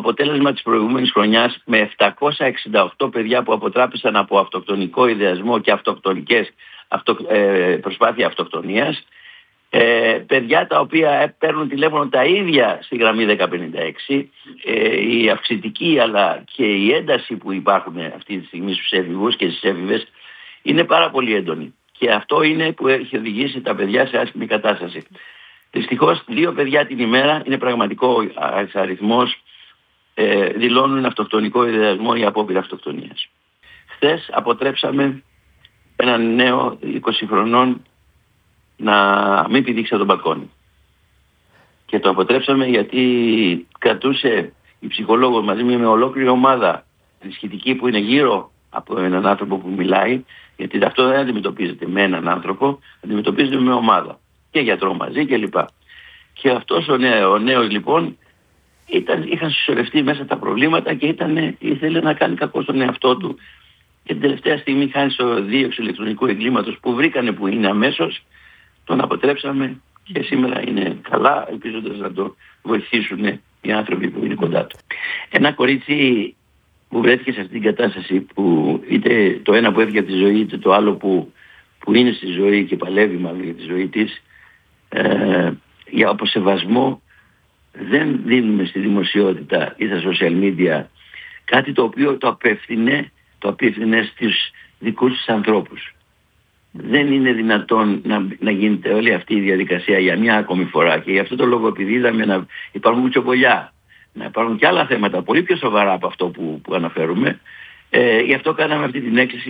αποτέλεσμα της προηγούμενης χρονιάς με 768 παιδιά που αποτράπησαν από αυτοκτονικό ιδεασμό και αυτοκτονικές προσπάθεια αυτοκτονίας. Παιδιά τα οποία παίρνουν τηλέφωνο τα ίδια στη γραμμή 1056. Η αυξητική αλλά και η ένταση που υπάρχουν αυτή τη στιγμή στους έφηβους και στις έφηβες είναι πάρα πολύ έντονη. Και αυτό είναι που έχει οδηγήσει τα παιδιά σε άσχημη κατάσταση. Δυστυχώς 2 παιδιά την ημέρα είναι πραγματικό αριθμός, δηλώνουν αυτοκτονικό ιδεασμό ή απόπειρα αυτοκτονίας. Χθες αποτρέψαμε έναν νέο 20 χρονών να μην πηδήξει από τον μπαλκόνι. Και το αποτρέψαμε γιατί κρατούσε η ψυχολόγος μαζί με ολόκληρη ομάδα σχετική που είναι γύρω από έναν άνθρωπο που μιλάει, γιατί αυτό δεν αντιμετωπίζεται με έναν άνθρωπο, αντιμετωπίζεται με ομάδα. Και γιατρό μαζί κλπ. Και αυτός ο νέος λοιπόν είχαν συσσωρευτεί μέσα τα προβλήματα και ήθελε να κάνει κακό στον εαυτό του. Και την τελευταία στιγμή, χάρη στο δίωξη ηλεκτρονικού εγκλήματος που βρήκανε που είναι αμέσως, τον αποτρέψαμε και σήμερα είναι καλά, ελπίζοντας να το βοηθήσουν οι άνθρωποι που είναι κοντά του. Ένα κορίτσι που βρέθηκε σε αυτήν την κατάσταση, που είτε το ένα που έφυγε από τη ζωή, είτε το άλλο που είναι στη ζωή και παλεύει μάλλον για τη ζωή της, για αποσεβασμό δεν δίνουμε στη δημοσιότητα ή στα social media κάτι το οποίο το απέφθινε στους δικούς τους ανθρώπους. Δεν είναι δυνατόν να γίνεται όλη αυτή η διαδικασία για μια ακόμη φορά, και γι' αυτό το λόγο, επειδή είδαμε να υπάρχουν μουτσοπολιά, να υπάρχουν και άλλα θέματα πολύ πιο σοβαρά από αυτό που αναφέρουμε, γι' αυτό κάναμε αυτή την έκκληση